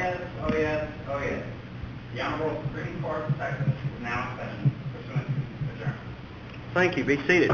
yes, oh yes, oh yes. The Honorable Supreme Court of Texas is now in session. Pursuant to adjournment. Thank you. Be seated.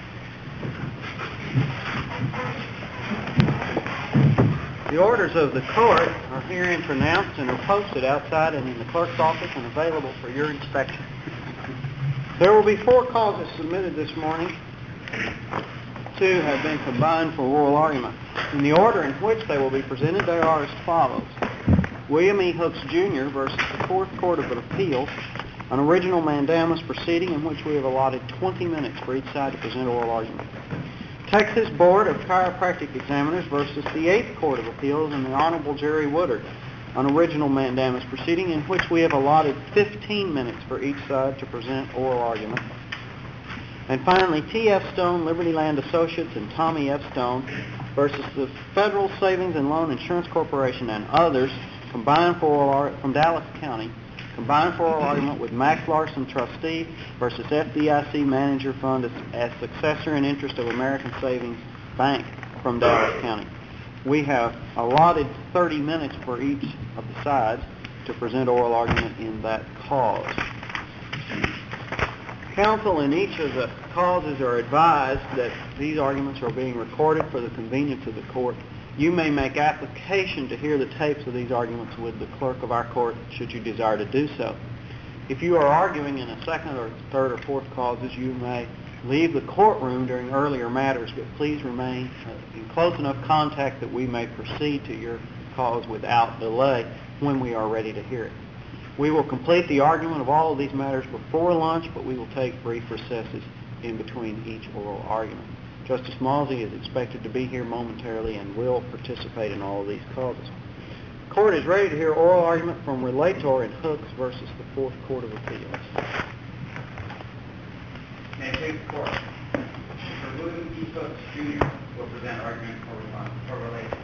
The orders of the court are herein pronounced and are posted outside and in the clerk's office and available for your inspection. There will be 4 causes submitted this morning. 2 have been combined for oral argument. In the order in which they will be presented, they are as follows. William E. Hooks, Jr. versus the 4th Court of Appeals, an original mandamus proceeding in which we have allotted 20 minutes for each side to present oral argument. Texas Board of Chiropractic Examiners versus the 8th Court of Appeals and the Honorable Jerry Woodard, an original mandamus proceeding in which we have allotted 15 minutes for each side to present oral argument. And finally, T.F. Stone, Liberty Land Associates, and Tommy F. Stone versus the Federal Savings and Loan Insurance Corporation and others, combined for oral from Dallas County, combined for oral argument with Max Larson, trustee, versus FDIC Manager Fund as successor in interest of American Savings Bank from Dallas County. We have allotted 30 minutes for each of the sides to present oral argument in that cause. Counsel in each of the causes are advised that these arguments are being recorded for the convenience of the court. You may make application to hear the tapes of these arguments with the clerk of our court should you desire to do so. If you are arguing in a second or third or fourth causes, you may leave the courtroom during earlier matters, but please remain in close enough contact that we may proceed to your cause without delay when we are ready to hear it. We will complete the argument of all of these matters before lunch, but we will take brief recesses in between each oral argument. Justice Malsey is expected to be here momentarily and will participate in all of these causes. The court is ready to hear oral argument from Relator in Hooks versus the 4th Court of Appeals. May it please the court. Mr. William E. Hooks, Jr. will present argument for Relator.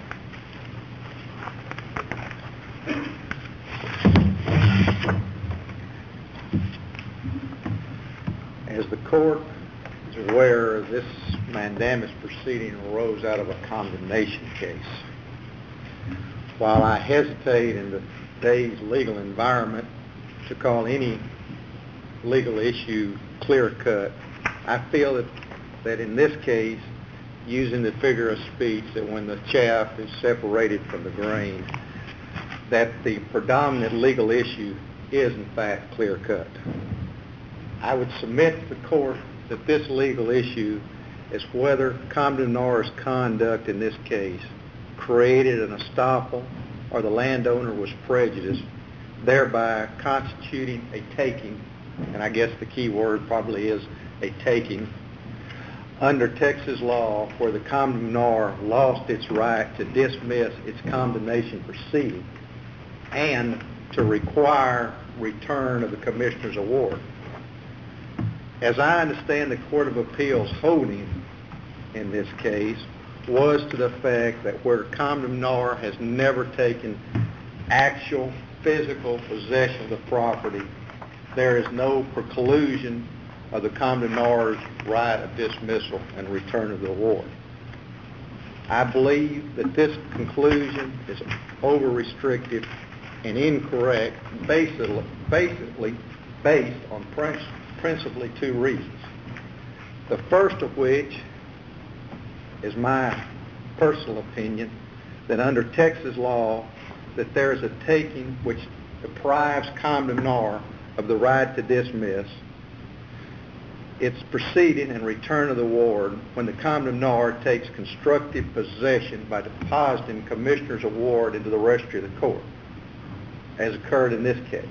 As the court is aware, this mandamus proceeding arose out of a condemnation case. While I hesitate in today's legal environment to call any legal issue clear-cut, I feel that in this case, using the figure of speech, that when the chaff is separated from the grain, that the predominant legal issue is in fact clear-cut. I would submit to the court that this legal issue is whether condemnator's conduct in this case created an estoppel or the landowner was prejudiced, thereby constituting a taking, and I guess the key word probably is a taking, under Texas law where the condemnor lost its right to dismiss its condemnation proceeding and to require return of the commissioner's award. As I understand the Court of Appeals holding in this case was to the effect that where condemnor has never taken actual physical possession of the property, there is no preclusion of the condemnor's right of dismissal and return of the award. I believe that this conclusion is over-restrictive and incorrect, basically based on principally 2 reasons. The first of which is my personal opinion that under Texas law that there is a taking which deprives condemnor of the right to dismiss its proceeding and return of the award when the condemnor takes constructive possession by depositing commissioner's award into the registry of the court, as occurred in this case.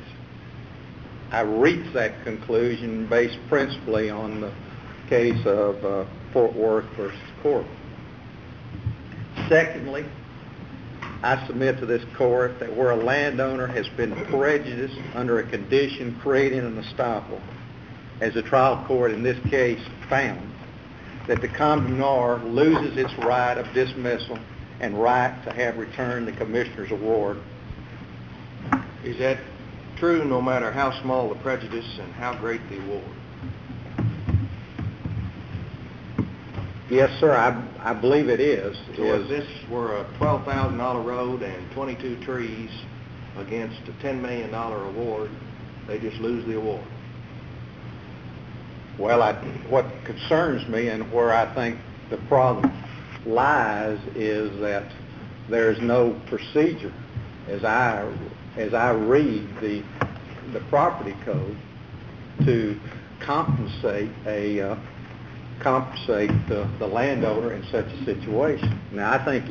I reached that conclusion based principally on the case of Fort Worth versus Corbin. Secondly, I submit to this court that where a landowner has been prejudiced under a condition creating an estoppel, as the trial court in this case found, that the condemnor loses its right of dismissal and right to have returned the commissioner's award. Is that true no matter how small the prejudice and how great the award? Yes, sir, I believe it is. So if this were a $12,000 road and 22 trees against a $10 million award, they just lose the award? Well, what concerns me and where I think the problem lies is that there's no procedure. As I read the property code, to compensate the landowner in such a situation. Now, I think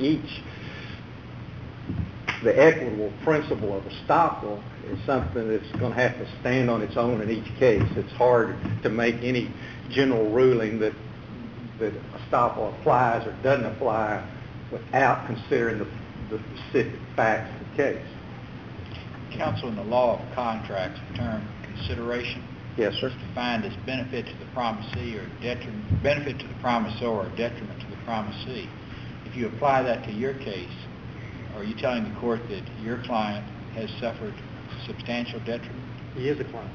the equitable principle of estoppel is something that's going to have to stand on its own in each case. It's hard to make any general ruling that estoppel applies or doesn't apply without considering the specific facts of the case. Counsel, in the law of contracts, the term consideration Yes, sir. is defined as benefit to the promisee or benefit to the promisor or detriment to the promisee. If you apply that to your case, are you telling the court that your client has suffered substantial detriment? He is a client.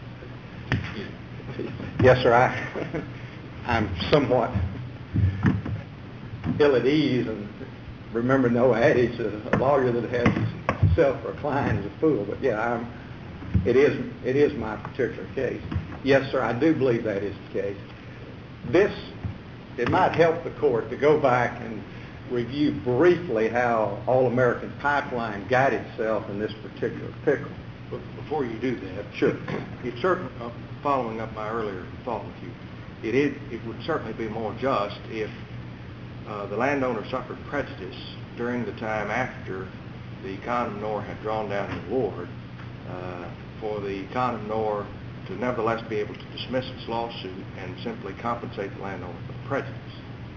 Yes, sir. I'm somewhat ill at ease, and remember no adage, a lawyer that has himself for a client is a fool. But yeah, it is my particular case. Yes, sir, I do believe that is the case. It might help the court to go back and review briefly how All-American Pipeline got itself in this particular pickle. But before you do that, Sure. it's certainly, following up my earlier thought with you, it would certainly be more just if the landowner suffered prejudice during the time after the condemnor had drawn down the award, for the condemnor to nevertheless be able to dismiss its lawsuit and simply compensate the landowner for the prejudice.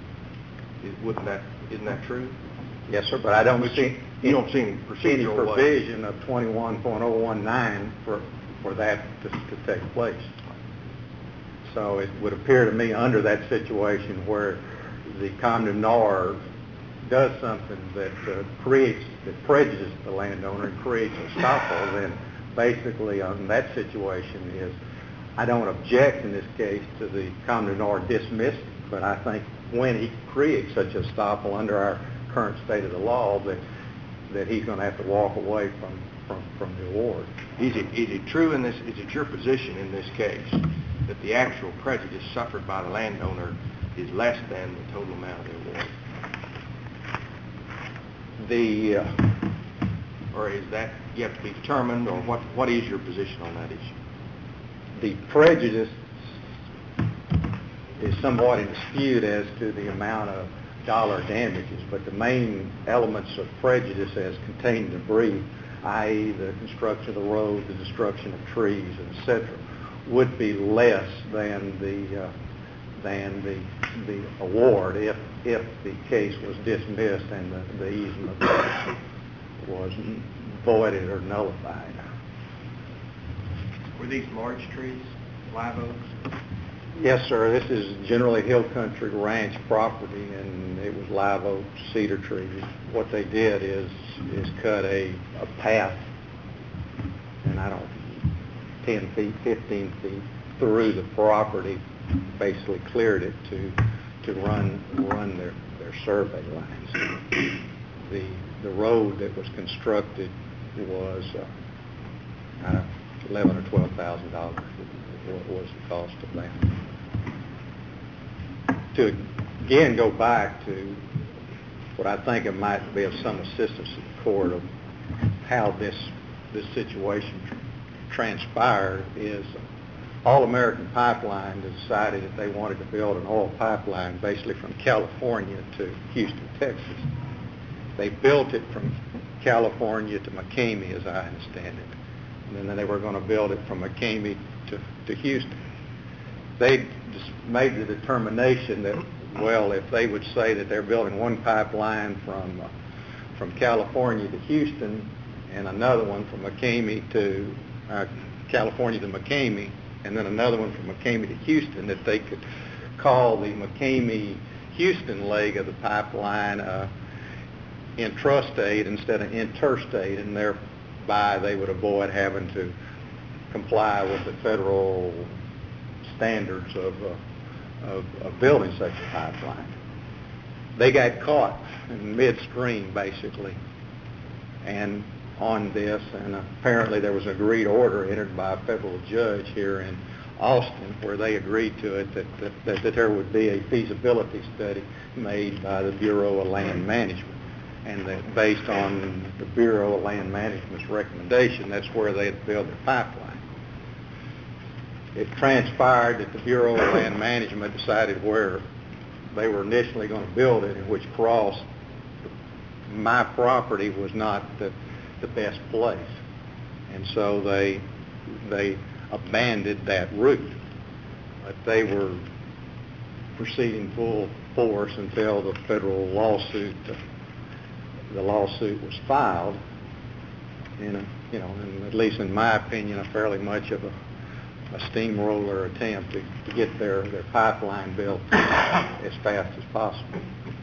Isn't that true? Yes, sir, but I don't see You don't see any procedural way. provision of 21.019 for that to take place. So it would appear to me under that situation where the condemnor does something that prejudices the landowner and creates estoppel, then basically on that situation is, I don't object in this case to the condemnor dismissing, but I think when he creates such estoppel under our current state of the law that he's going to have to walk away from the award. Is it true in this? Is it your position in this case that the actual prejudice suffered by the landowner is less than the total amount of the award? Or is that yet to be determined, or what is your position on that issue? The prejudice is somewhat in dispute as to the amount of dollar damages, but the main elements of prejudice as contained in the brief, i.e. the construction of the road, the destruction of trees, etc., would be less than the award if the case was dismissed and the easement was voided or nullified. Were these large trees, live oaks? Yes, sir. This is generally Hill Country Ranch property, and it was live oak cedar trees. What they did is cut a path, and 10 feet, 15 feet through the property, basically cleared it to run their survey lines. The road that was constructed was $11,000 or $12,000 was the cost of that. To again go back to what I think it might be of some assistance to the court of how this situation transpired is All-American Pipeline decided that they wanted to build an oil pipeline basically from California to Houston, Texas. They built it from California to McCamey, as I understand it. And then they were going to build it from McCamey to Houston. They just made the determination that, well, if they would say that they're building one pipeline from California to Houston and another one from McCamey to California to McCamey, and then another one from McCamey to Houston, that they could call the McCamey-Houston leg of the pipeline intrastate instead of interstate, and thereby they would avoid having to comply with the federal standards of building such a pipeline. They got caught in midstream, basically, and on this, and apparently there was an agreed order entered by a federal judge here in Austin where they agreed to it that there would be a feasibility study made by the Bureau of Land Management, and that based on the Bureau of Land Management's recommendation, that's where they'd build their pipeline. It transpired that the Bureau of Land Management decided where they were initially going to build it, and which crossed my property was not the best place. And so they abandoned that route. But they were proceeding full force until the federal lawsuit, the lawsuit was filed in and at least in my opinion, a fairly much of a steamroller attempt to get their pipeline built as fast as possible.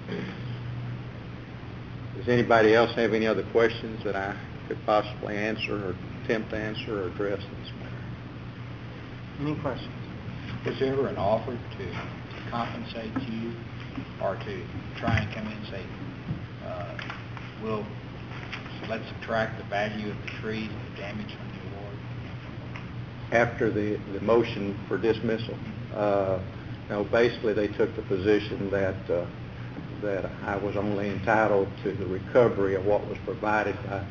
Does anybody else have any other questions that I could possibly answer or attempt to answer or address in this matter? Any questions? Was there ever an offer to compensate you or to try and come in and say, let's subtract the value of the trees and the damage from the award? After the motion for dismissal, basically they took the position that I was only entitled to the recovery of what was provided by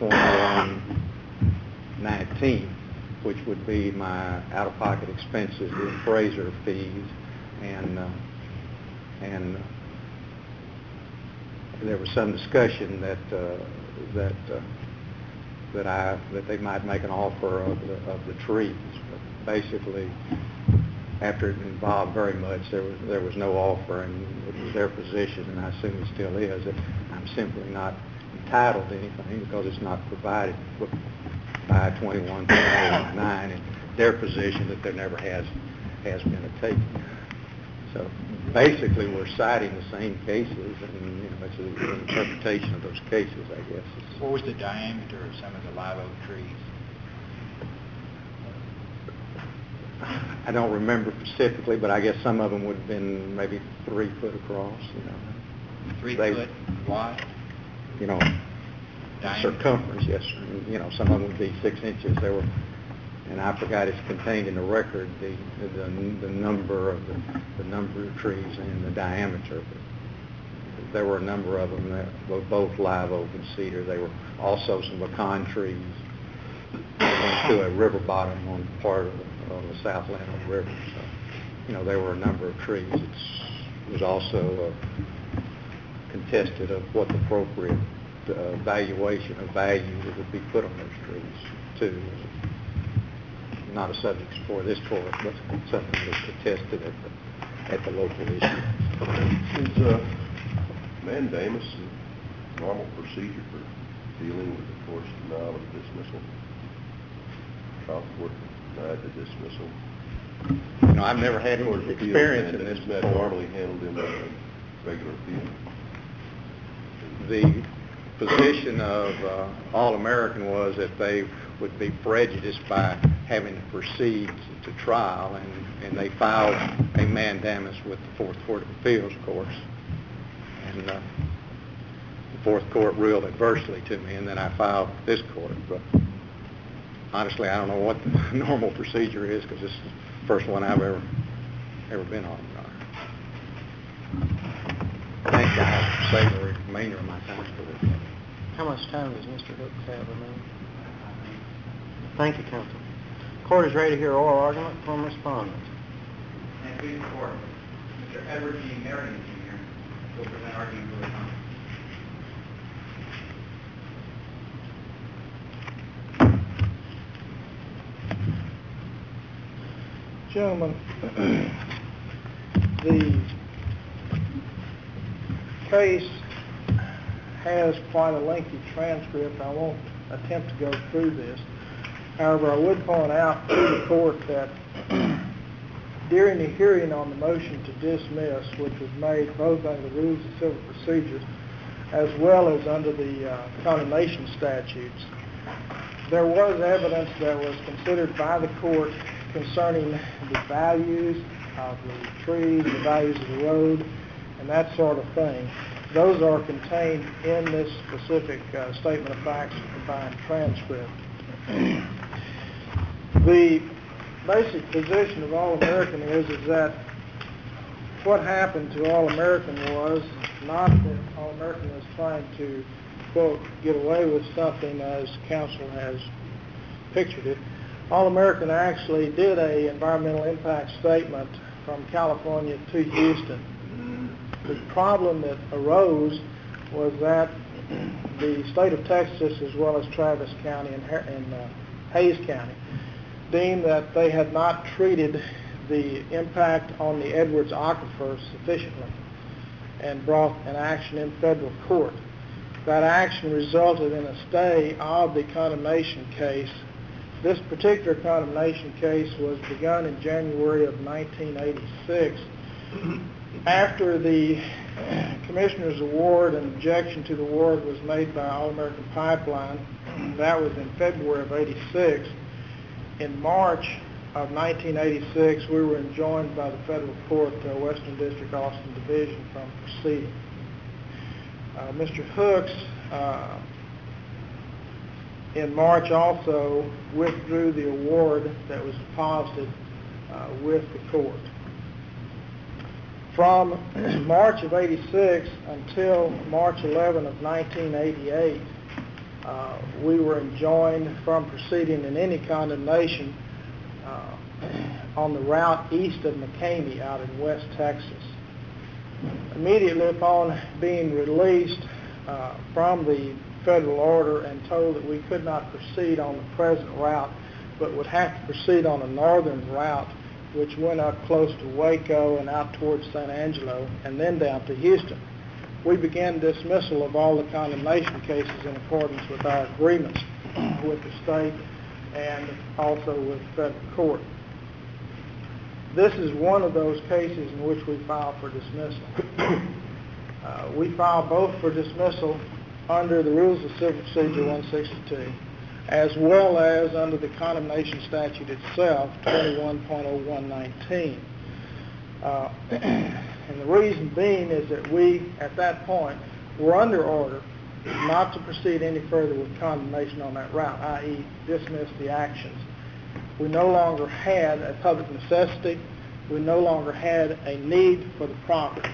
2119, which would be my out-of-pocket expenses, the appraiser fees, and there was some discussion that they might make an offer of the trees. But basically, after it involved very much, there was no offer, and it was their position, and I assume it still is, that I'm simply not entitled to anything because it's not provided by 2129, and their position that there never has been a taking. So basically, we're citing the same cases, and it's an interpretation of those cases, I guess. What was the diameter of some of the live oak trees? I don't remember specifically, but I guess some of them would have been maybe 3 foot across. 3 foot wide? Diameter? Circumference, yes, sir. Some of them would be 6 inches. They were, and I forgot it's contained in the record the number of the number of trees and the diameter. But there were a number of them that were both live oak and cedar. There were also some pecan trees that went to a river bottom on part of the South Llano River. So, there were a number of trees. It was also contested of what the appropriate valuation of value that would be put on those trees, too. Not a subject for this court, but something that was contested at the local issue. Is mandamus a normal procedure for dealing with the court's denial of dismissal? Trial court denied the dismissal. I've never had any experience in this. Isn't that normally handled in a regular appeal? The position of All-American was that they would be prejudiced by having to proceed to trial, and they filed a mandamus with the Fourth Court of Appeals, of course. And the Fourth Court ruled adversely to me, and then I filed this court. But honestly, I don't know what the normal procedure is, because this is the first one I've ever been on, Your Honor. I think I have to save the remainder of my time for this. How much time does Mr. Hooks have remaining? Thank you, counsel. Court is ready to hear oral argument from respondents. And please report, Mr. Edward G. Marion, Jr. will present argument for the respondent. Gentlemen, the case has quite a lengthy transcript. I won't attempt to go through this. However, I would point out to the court that during the hearing on the motion to dismiss, which was made both under the Rules of Civil Procedure as well as under the condemnation statutes, there was evidence that was considered by the court concerning the values of the trees, the values of the road, and that sort of thing. Those are contained in this specific statement of facts and combined transcript. The basic position of All-American is that what happened to All-American was not that All-American was trying to, quote, get away with something as counsel has pictured it. All-American actually did a environmental impact statement from California to Houston. The problem that arose was that the state of Texas, as well as Travis County and Hayes County, deemed that they had not treated the impact on the Edwards Aquifer sufficiently and brought an action in federal court. That action resulted in a stay of the condemnation case. This particular condemnation case was begun in January of 1986. After the Commissioner's Award and objection to the award was made by All-American Pipeline, that was in February of 86. In March of 1986, we were enjoined by the federal court, Western District, Austin Division, from proceeding. Mr. Hooks, in March also withdrew the award that was deposited with the court. From March of 86 until March 11 of 1988, we were enjoined from proceeding in any condemnation on the route east of McCamey out in West Texas. Immediately upon being released from the federal order and told that we could not proceed on the present route, but would have to proceed on a northern route which went up close to Waco and out towards San Angelo and then down to Houston, we began dismissal of all the condemnation cases in accordance with our agreements with the state and also with the federal court. This is one of those cases in which we filed for dismissal. We filed both for dismissal under the Rules of Civil Procedure 162, as well as under the condemnation statute itself, 21.0119. And the reason being is that we, at that point, were under order not to proceed any further with condemnation on that route, i.e. dismiss the actions. We no longer had a public necessity. We no longer had a need for the property.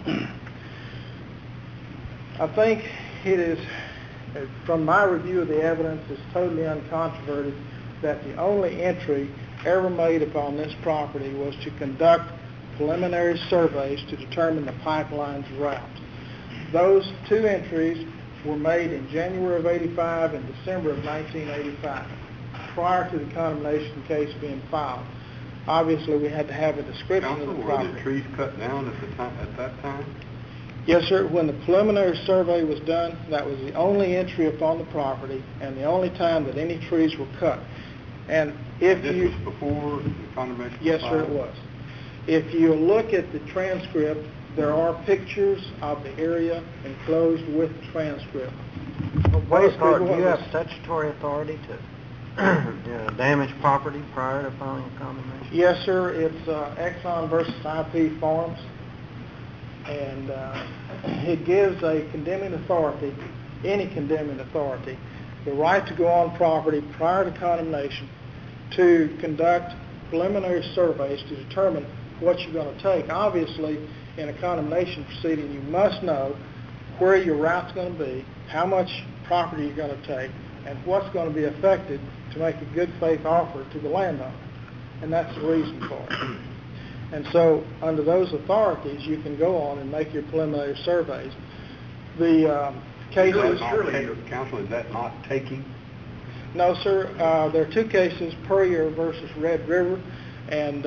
I think it is, from my review of the evidence, it's totally uncontroverted that the only entry ever made upon this property was to conduct preliminary surveys to determine the pipeline's route. Those two entries were made in January of 85 and December of 1985, prior to the condemnation case being filed. Obviously, we had to have a description of the property. Were the trees cut down at that time? Yes, sir. When the preliminary survey was done, that was the only entry upon the property and the only time that any trees were cut. And if This was before the condemnation? Yes, sir, it was. If you look at the transcript, there are pictures of the area enclosed with the transcript. Waystar, do you have statutory authority to damage property prior to filing a condemnation? Yes, sir. It's Exxon versus IP Farms. And it gives a condemning authority, any condemning authority, the right to go on property prior to condemnation to conduct preliminary surveys to determine what you're going to take. Obviously, in a condemnation proceeding, you must know where your route's going to be, how much property you're going to take, and what's going to be affected to make a good faith offer to the landowner. And that's the reason for it. And so, under those authorities, you can go on and make your preliminary surveys. The cases... Counsel, is that not taking? No, sir. There are two cases, Puryear versus Red River and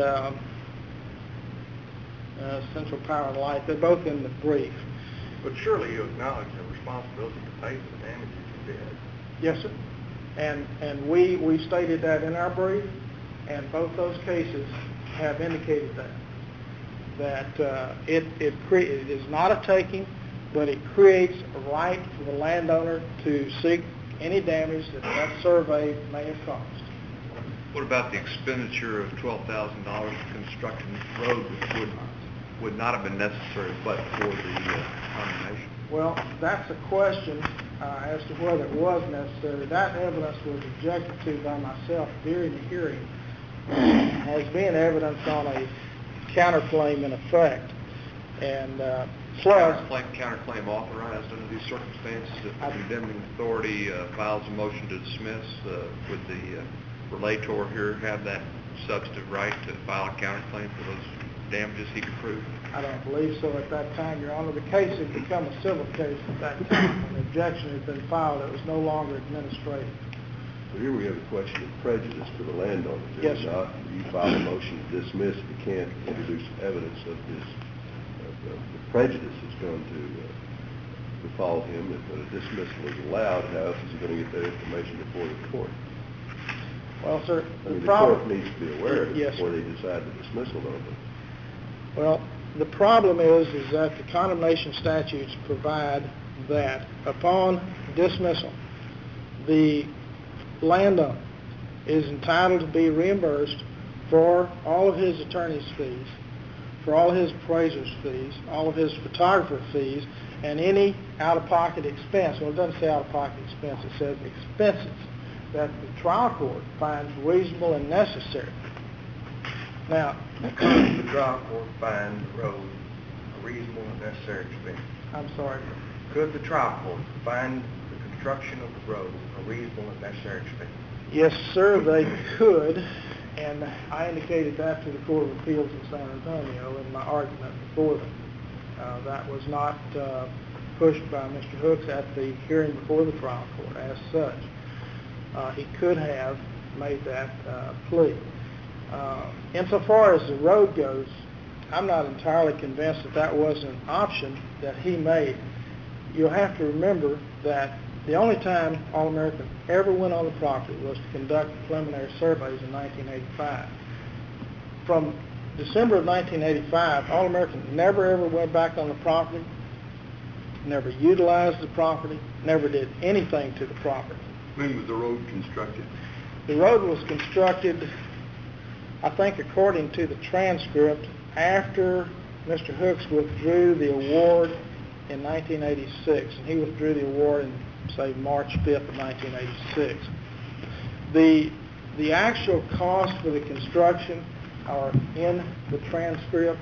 Central Power and Light. They're both in the brief. But surely you acknowledge the responsibility to pay for the damages you did. Yes, sir. And we stated that in our brief, and both those cases have indicated that it is not a taking, but it creates a right for the landowner to seek any damage that that survey may have caused. What about the expenditure of $12,000 for constructing this road, which would not have been necessary but for the condemnation? Well, that's a question as to whether it was necessary. That evidence was objected to by myself during the hearing as being evidence on a counterclaim in effect. And plus... Counterclaim authorized under these circumstances if the condemning authority files a motion to dismiss, would the relator here have that substantive right to file a counterclaim for those damages he could prove? I don't believe so at that time, Your Honor. The case had become a civil case at that time. When the objection had been filed, it was no longer administrative. So here we have a question of prejudice to the landowner. Yes, sir. Not you file a motion to dismiss if you can't introduce evidence of his the prejudice that's going to befall him if a dismissal is allowed. How else is he going to get that information before the court? Well, sir, The court needs to be aware of it Yes, before sir. they decide the dismissal, don't they? Well, the problem is that the condemnation statutes provide that upon dismissal, the landowner is entitled to be reimbursed for all of his attorney's fees, for all his appraiser's fees, all of his photographer fees, and any out-of-pocket expense. Well, it doesn't say out-of-pocket expense. It says expenses that the trial court finds reasonable and necessary. Now, The trial court find the road a reasonable and necessary expense. I'm sorry. Could the trial court find the construction of the road a reasonable and necessary expense? Yes, sir, they could, and I indicated that to the Court of Appeals in San Antonio in my argument before them. That was not pushed by Mr. Hooks at the hearing before the trial court as such. He could have made that plea. Insofar as the road goes, I'm not entirely convinced that that was an option that he made. You'll have to remember that the only time All-American ever went on the property was to conduct preliminary surveys in 1985. From December of 1985, All-American never ever went back on the property, never utilized the property, never did anything to the property. When was the road constructed? The road was constructed, I think according to the transcript, after Mr. Hooks withdrew the award in 1986, and he withdrew the award in, say, March 5th of 1986. The actual cost for the construction are in the transcript.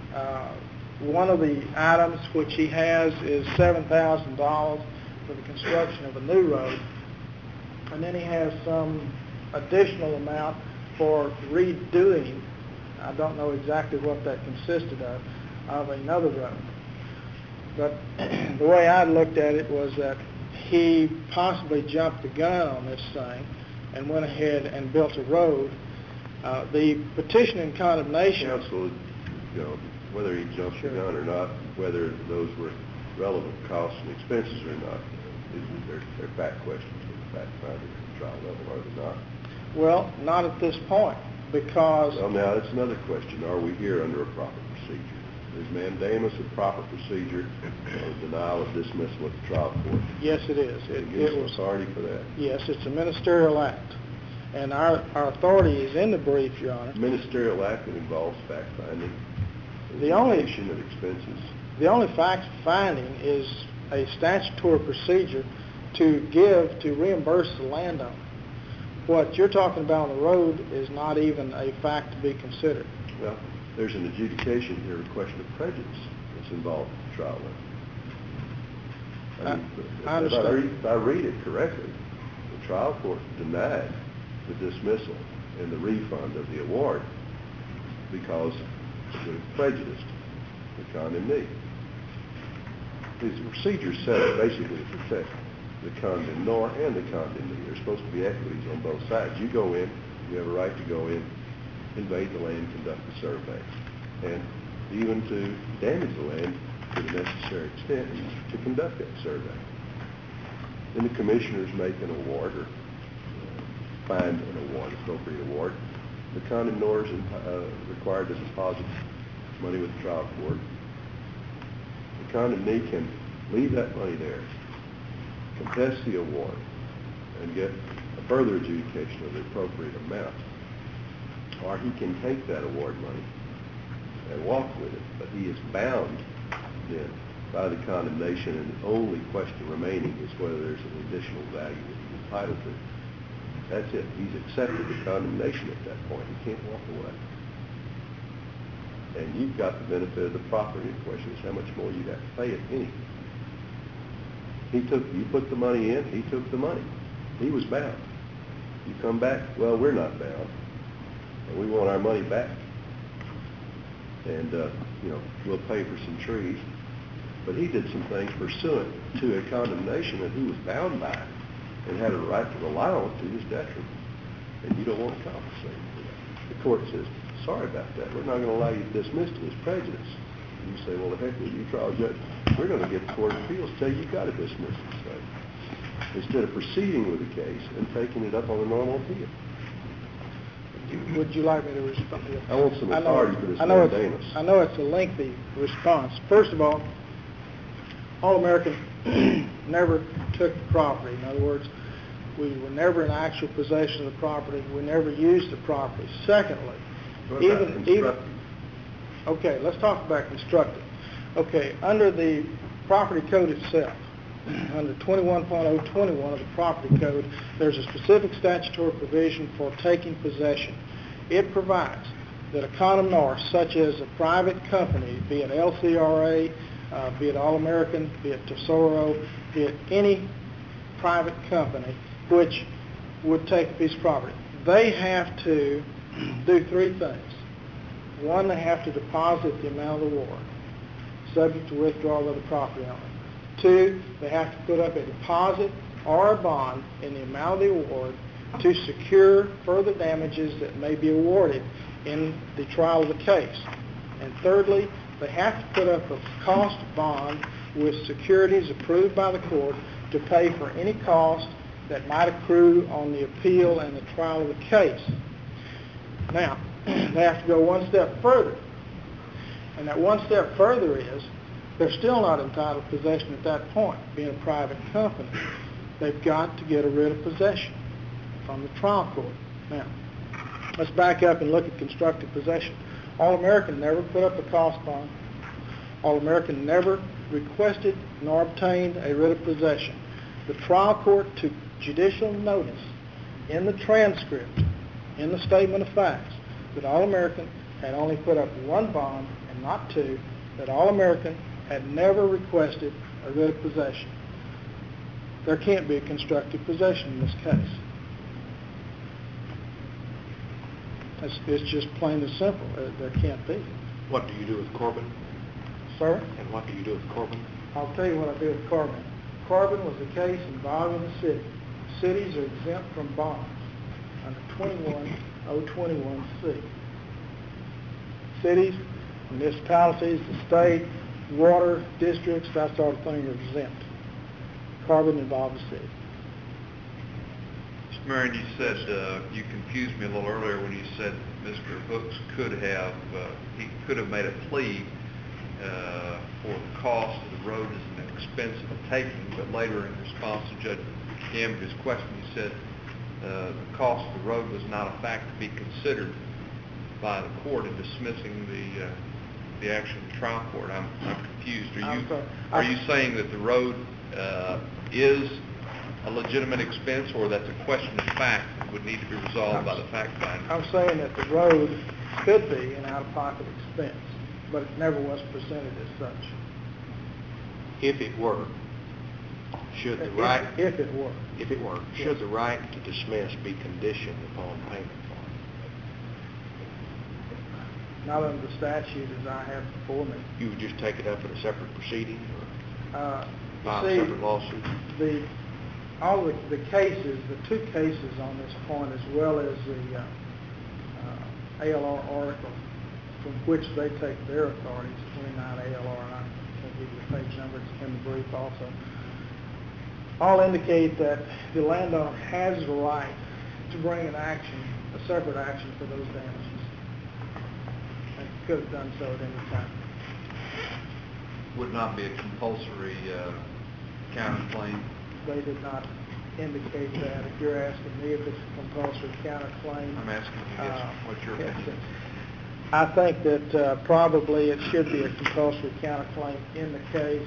One of the items which he has is $7,000 for the construction of a new road, and then he has some additional amount for redoing, I don't know exactly what that consisted of another road. But the way I looked at it was that he possibly jumped the gun on this thing and went ahead and built a road. The petition in condemnation... Counsel, whether he jumped the gun or not, whether those were relevant costs and expenses or not, they're fact questions for the fact finder at the trial level, are they not? Well, not at this point, because... Well, now, that's another question. Are we here under a proper procedure? Is mandamus a proper procedure or denial of dismissal at the trial court? Yes, it is. It was authority for that? Yes, it's a ministerial act. And our authority is in the brief, Your Honor. Ministerial act that involves fact-finding, The only of expenses. The only fact-finding is a statutory procedure to reimburse the landowner. What you're talking about on the road is not even a fact to be considered. Well, there's an adjudication here, a question of prejudice that's involved at the trial level. I understand. If I read it correctly, the trial court denied the dismissal and the refund of the award because it would have prejudiced the condemnee. These procedures set up basically to protect the condemnor and the condemnee. There's supposed to be equities on both sides. You go in, you have a right to go in, invade the land, conduct a survey, and even to damage the land to the necessary extent to conduct that survey. Then the commissioners make an award or find an award, appropriate award. The condemnor is required to deposit money with the trial court. The condemnee can leave that money there, contest the award, and get a further adjudication of the appropriate amount. Or he can take that award money and walk with it, but he is bound then by the condemnation, and the only question remaining is whether there's an additional value that he's entitled to. That's it. He's accepted the condemnation at that point. He can't walk away. And you've got the benefit of the property. The question is how much more you have to pay, if any. You put the money in, he took the money. He was bound. You come back, well, we're not bound, and we want our money back. And, we'll pay for some trees. But he did some things pursuant to a condemnation that he was bound by and had a right to rely on to his detriment. And you don't want to compensate for that. The court says, sorry about that. We're not going to allow you to dismiss it as prejudice. And you say, well, the heck with you, trial judge. We're going to get the Court of Appeals to tell you got to dismiss this thing, instead of proceeding with the case and taking it up on a normal appeal. Would you like me to respond? I want some authority for this I know mandamus. I know it's a lengthy response. First of all, All-American never took the property. In other words, we were never in actual possession of the property. We never used the property. Secondly, What about constructive? Okay, let's talk about constructive. Okay, under the property code itself, under 21.021 of the property code, there's a specific statutory provision for taking possession. It provides that a condemnor, such as a private company, be it LCRA, be it All-American, be it Tesoro, be it any private company which would take a piece of property, they have to do three things. One, they have to deposit the amount of the award, subject to withdrawal of the property owner. Two, they have to put up a deposit or a bond in the amount of the award to secure further damages that may be awarded in the trial of the case. And thirdly, they have to put up a cost bond with securities approved by the court to pay for any cost that might accrue on the appeal and the trial of the case. Now, they have to go one step further. And that one step further is they're still not entitled to possession at that point, being a private company. They've got to get a writ of possession from the trial court. Now, let's back up and look at constructive possession. All-American never put up a cost bond. All-American never requested nor obtained a writ of possession. The trial court took judicial notice in the transcript, in the statement of facts, that All-American had only put up one bond and not two, that All-American had never requested a writ of possession. There can't be a constructive possession in this case. It's just plain and simple. There can't be. What do you do with Corbin? Sir? And what do you do with Corbin? I'll tell you what I did with Corbin. Corbin was a case involving the city. Cities are exempt from bonds under 21.021C. Cities, municipalities, the state, water, districts, that sort of thing are exempt. Corbin involved the city. Mr. Marion, you said, you confused me a little earlier when you said Mr. Hooks could have made a plea for the cost of the road as an expense of the taking, but later in response to Judge Gamby's question, you said the cost of the road was not a fact to be considered by the court in dismissing the action of the trial court. I'm confused. Are you saying that the road is a legitimate expense, or that's a question of fact that would need to be resolved by the fact finder? I'm saying that the road could be an out-of-pocket expense, but it never was presented as such. If it were, should the right... If it were. If it were, Yes. should the right to dismiss be conditioned upon payment for it? Not under the statute as I have before me. You would just take it up in a separate proceeding, or file a See, separate lawsuit? All the cases, the two cases on this point, as well as the ALR article from which they take their authority, it's 29 ALR, and I can't give you the page number, it's in the brief also, all indicate that the landowner has the right to bring an action, a separate action for those damages. And could have done so at any time. Would not be a compulsory counterclaim? They did not indicate that. If you're asking me if it's a compulsory counterclaim... I'm asking you, yes, what's your opinion? I think that probably it should be a compulsory counterclaim in the case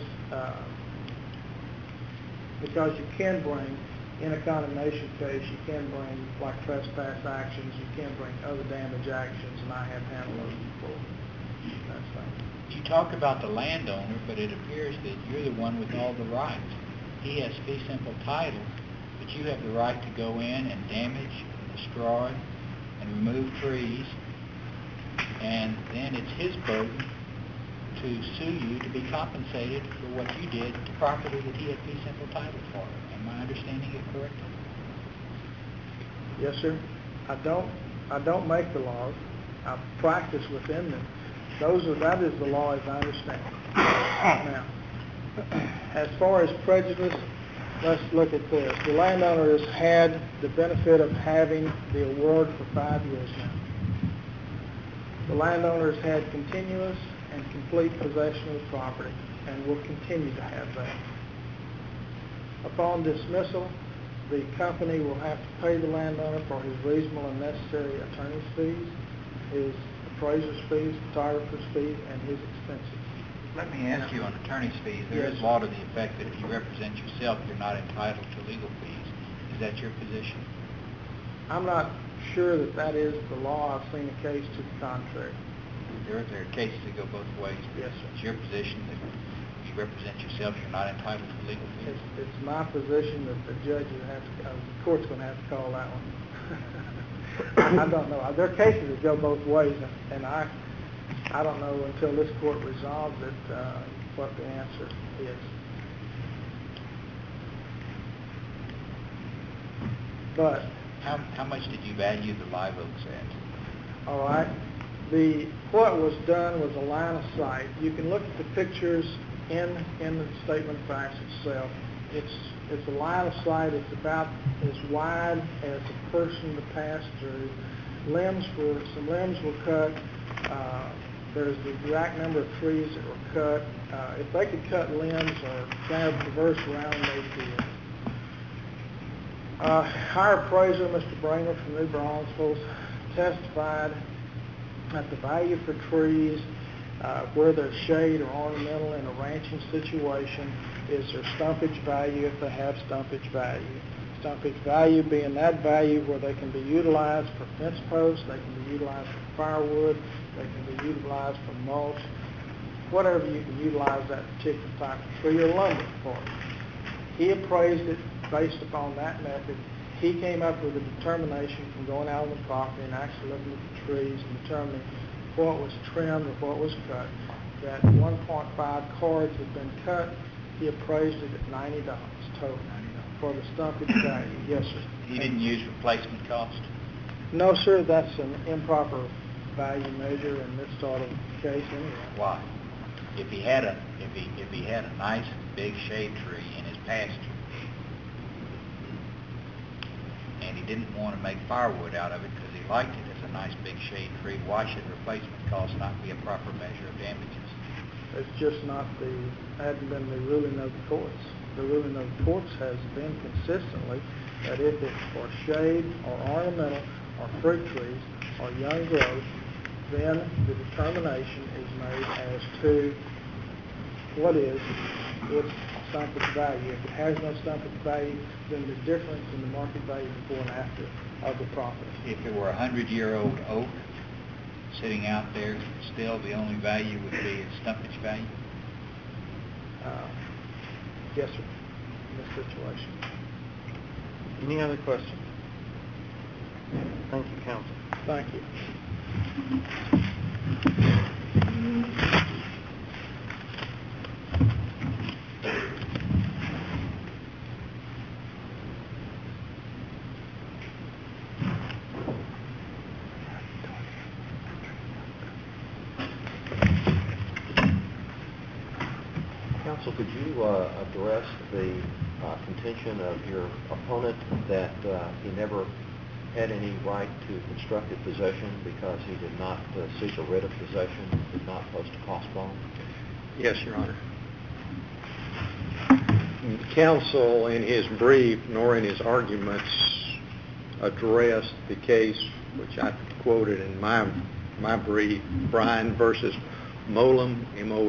because you can bring, in a condemnation case, you can bring like trespass actions, you can bring other damage actions, and I have handled those before. That's fine. You talk about the landowner, but it appears that you're the one with all the rights. He has fee simple title, but you have the right to go in and damage, destroy, and remove trees, and then it's his burden to sue you to be compensated for what you did to property that he had fee simple title for. Am I understanding it correctly? Yes, sir. I don't make the laws. I practice within them. That is the law as I understand it. Now, as far as prejudice, let's look at this. The landowner has had the benefit of having the award for 5 years now. The landowner has had continuous and complete possession of the property and will continue to have that. Upon dismissal, the company will have to pay the landowner for his reasonable and necessary attorney's fees, his appraiser's fees, photographer's fees, and his expenses. Let me ask you on attorney's fees. There is law to the effect that if you represent yourself, you're not entitled to legal fees. Is that your position? I'm not sure that is the law. I've seen a case to the contrary. There are cases that go both ways. Yes, sir. It's your position that if you represent yourself, you're not entitled to legal fees? It's my position that the judge would have to, the court's going to have to call that one. I don't know. There are cases that go both ways, and I don't know until this court resolves it what the answer is. But how much did you value the live oaks at? All right. What was done was a line of sight. You can look at the pictures in the statement of facts itself. It's a line of sight. It's about as wide as a person to pass through. Some limbs were cut. There's the exact number of trees that were cut. If they could cut limbs or kind of traverse around, they did. Our appraiser, Mr. Branger from New Braunfels, testified that the value for trees where there's shade or ornamental in a ranching situation is their stumpage value if they have stumpage value. Stumpage value being that value where they can be utilized for fence posts, they can be utilized for firewood, they can be utilized for mulch, whatever you can utilize that particular type of tree or lumber for. He appraised it based upon that method. He came up with a determination from going out on the property and actually looking at the trees and determining what was trimmed or what was cut. That 1.5 cords had been cut. He appraised it at $90 total for the stumpage value. Yes, sir. He didn't use replacement cost? No, sir. That's an improper value measure in this sort of case anyway. Why? If he had a nice big shade tree in his pasture, and he didn't want to make firewood out of it because he liked it as a nice big shade tree, why should replacement cost not be a proper measure of damages? It's just not hadn't been the ruling of the courts. The ruling of the courts has been consistently that if it's for shade or ornamental or fruit trees or young growth, then the determination is made as to what is its stumpage value. If it has no stumpage value, then the difference in the market value before and after of the property. If it were a 100-year-old oak sitting out there, still the only value would be its stumpage value? Yes, sir, in this situation. Any other questions? Thank you, counsel. Thank you. Counsel, could you address the contention of your opponent that he never had any right to constructive possession because he did not seek a writ of possession, did not post a cost bond? Yes, Your Honor. Counsel, in his brief, nor in his arguments, addressed the case which I quoted in my my brief, Bryan versus Moehlman,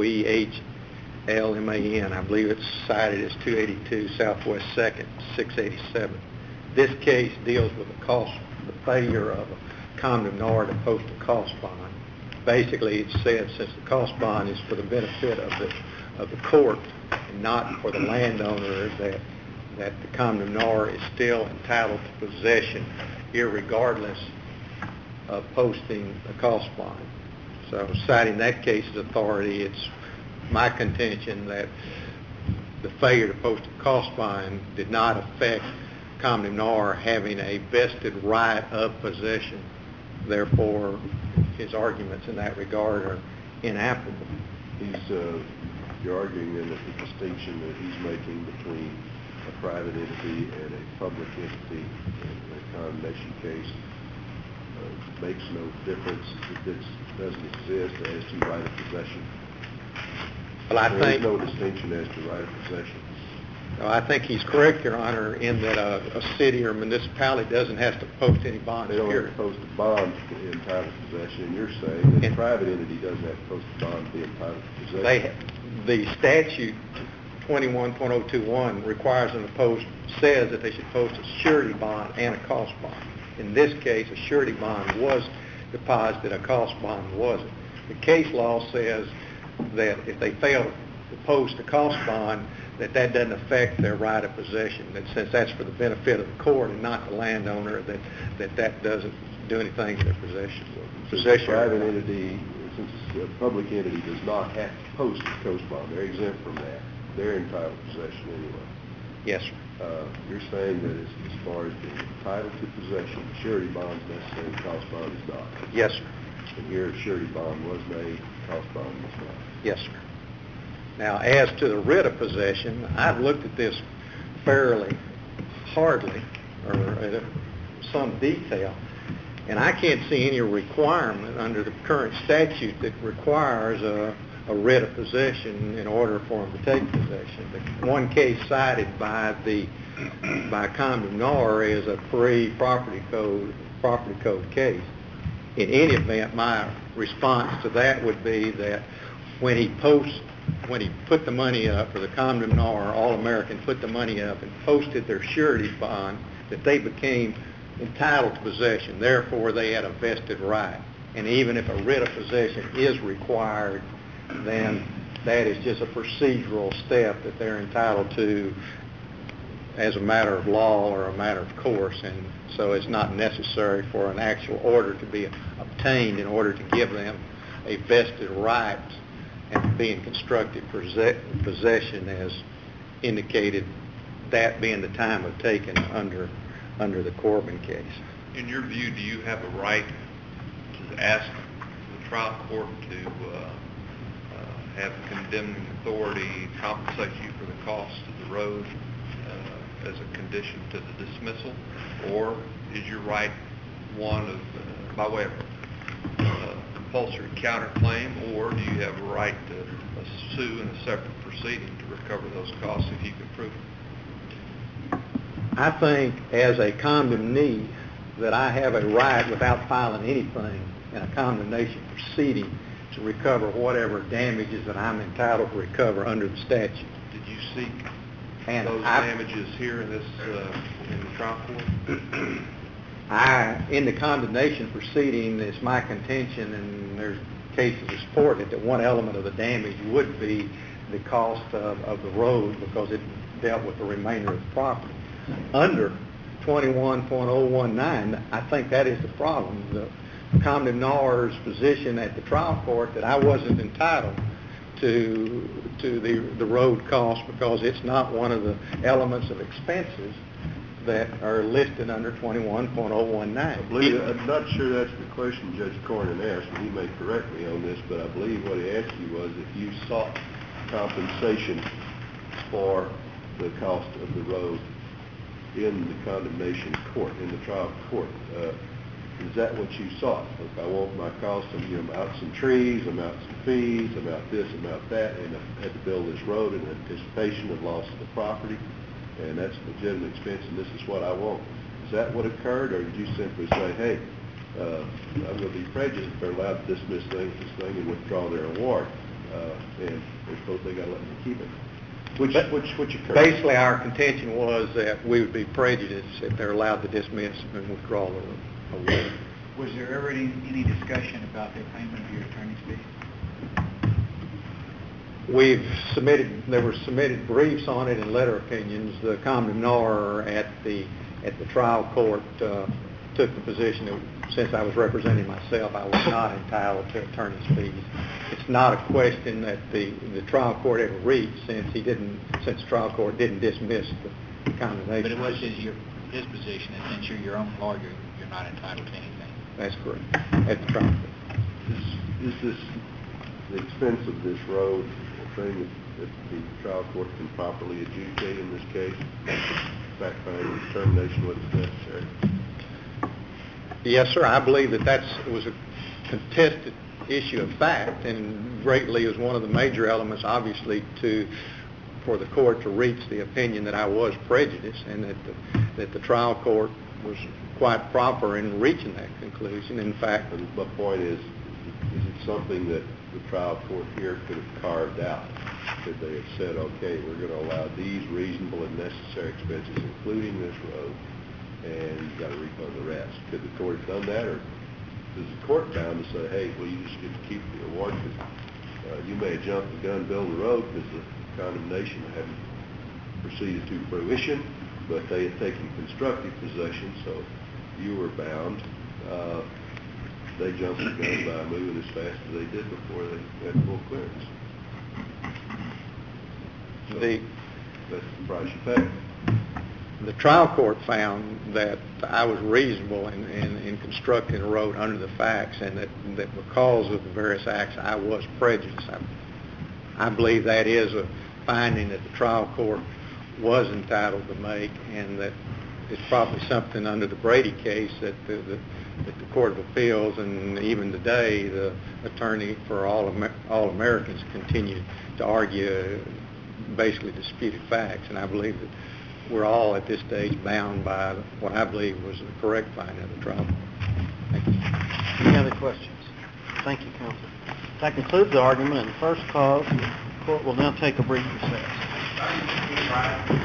Moehlman. I believe it's cited as 282 Southwest 2nd, 687. This case deals with the failure of a condemnor to post a cost bond. Basically, it said since the cost bond is for the benefit of the court and not for the landowner, that the condemnor is still entitled to possession, irregardless of posting a cost bond. So, citing that case's authority, it's my contention that the failure to post a cost bond did not affect condemnor having a vested right of possession. Therefore, his arguments in that regard are inapplicable. You're arguing then that the distinction that he's making between a private entity and a public entity in a condemnation case makes no difference if it doesn't exist as to right of possession. Well, there is no distinction as to right of possession. No, I think he's correct, Your Honor, in that a city or municipality doesn't have to post any bonds. They don't have to post a bond to be entitled to possession, and you're saying that a private entity doesn't have to post a bond to be entitled to possession. The statute 21.021 requires them to says that they should post a surety bond and a cost bond. In this case, a surety bond was deposited, a cost bond wasn't. The case law says that if they fail to post a cost bond, that doesn't affect their right of possession. That since that's for the benefit of the court and not the landowner, that doesn't do anything to their possession. Since a private entity, since a public entity does not have to post a coast bond, they're exempt from that. They're entitled to possession anyway. Yes, sir. You're saying that as far as being entitled to possession, surety bond is necessary, cost bond is not. Yes, sir. And here a surety bond was made, cost bond was not. Yes, sir. Now, as to the writ of possession, I've looked at this fairly hardly, or in some detail, and I can't see any requirement under the current statute that requires a writ of possession in order for them to take possession. The one case cited by condemnor is a pre-property code case. In any event, my response to that would be that when he put the money up, or the condemnor, All-American, put the money up and posted their surety bond, that they became entitled to possession. Therefore, they had a vested right. And even if a writ of possession is required, then that is just a procedural step that they're entitled to as a matter of law or a matter of course. And so it's not necessary for an actual order to be obtained in order to give them a vested right and being constructive possession as indicated, that being the time of taking under the Corbin case. In your view, do you have a right to ask the trial court to have condemning authority compensate you for the cost of the road as a condition to the dismissal? Or is your right one of, by way of compulsory counterclaim, or do you have a right to sue in a separate proceeding to recover those costs if you can prove it? I think as a condemnee that I have a right without filing anything in a condemnation proceeding to recover whatever damages that I'm entitled to recover under the statute. Did you seek those damages here in this in the trial court? In the condemnation proceeding, it's my contention, and there's cases to support it, that one element of the damage would be the cost of the road because it dealt with the remainder of the property. Under 21.019, I think that is the problem. The condemnor's position at the trial court that I wasn't entitled to the road cost because it's not one of the elements of expenses that are listed under 21.019. I'm not sure that's the question Judge Cornyn asked, and he may correct me on this, but I believe what he asked you was if you sought compensation for the cost of the road in the condemnation court, in the trial court. Is that what you sought? Look, I want my costs, I'm out some trees, I'm out some fees, I'm out this, I'm out that, and I had to build this road in anticipation of loss of the property, and that's a legitimate expense, and this is what I want. Is that what occurred, or did you simply say, hey, I'm going to be prejudiced if they're allowed to dismiss this thing and withdraw their award. And they're supposed they got to let me keep it. Which occurred. Basically, our contention was that we would be prejudiced if they're allowed to dismiss and withdraw their award. Was there ever any discussion about their payment of your attorney's fees? There were submitted briefs on it and letter opinions. The condemnor at the trial court took the position that since I was representing myself, I was not entitled to attorney's fees. It's not a question that the trial court ever reached since the trial court didn't dismiss the condemnation. But it was his position that since you're your own lawyer, you're not entitled to anything. That's correct. At the trial court. Is this the expense of this road a thing that the trial court can properly adjudicate in this case? Fact-finding determination what's necessary? Yes, sir. I believe that was a contested issue of fact, and greatly is one of the major elements, obviously, for the court to reach the opinion that I was prejudiced, and that the trial court was quite proper in reaching that conclusion. In fact, my point is it something that the trial court here could have carved out? Could they have said, okay, we're going to allow these reasonable and necessary expenses, including this road, and you've got to refund the rest? Could the court have done that, or is the court bound to say, hey, well, you just get to keep the award because you may have jumped the gun building the road because the condemnation hadn't proceeded to fruition, but they had taken constructive possession, so you were bound. They jumped the gun by moving as fast as they did before they had full clearance. So that's the price you pay. The trial court found that I was reasonable in constructing a road under the facts, and that because of the various acts, I was prejudiced. I believe that is a finding that the trial court was entitled to make, and that it's probably something under the Brady case that the Court of Appeals, and even today, the attorney for all Americans continue to argue basically disputed facts, and I believe that we're all at this stage bound by what I believe was the correct finding of the trial. Thank you. Any other questions? Thank you, counsel. That concludes the argument in the first cause. The court will now take a brief recess.